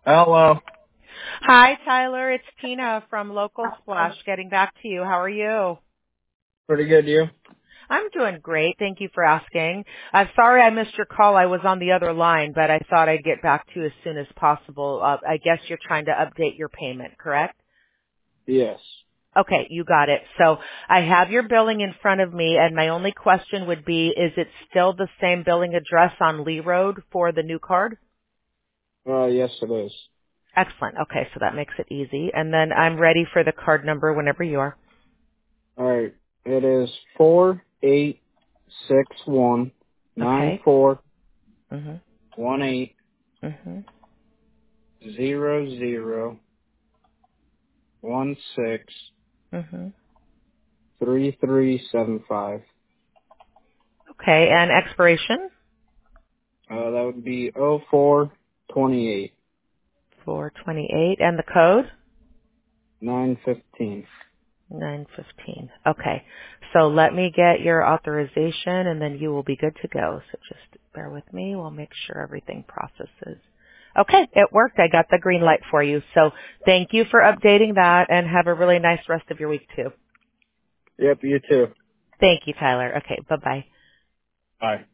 Hello. Hi, Tyler. It's Tina from Local Splash getting back to you. How are you? Pretty good, you? I'm doing great. Thank you for asking. Sorry I missed your call. I was on the other line, but I thought I'd get back to you as soon as possible. I guess you're trying to update your payment, correct? Yes. Okay, you got it. So I have your billing in front of me, and my only question would be, is it still the same billing address on Lee Road for the new card? Yes, it is. Excellent. Okay, so that makes it easy. And then I'm ready for the card number whenever you are. All right. It is 4861 Okay. 9418 Mhm. Mhm. Mhm. 3375. Okay, and expiration? That would be 0428 428. And the code? 915. 915. Okay. So let me get your authorization and then you will be good to go. So just bear with me. We'll make sure everything processes. Okay, it worked. I got the green light for you. So thank you for updating that and have a really nice rest of your week too. Yep, you too. Thank you, Tyler. Okay, bye-bye. Bye.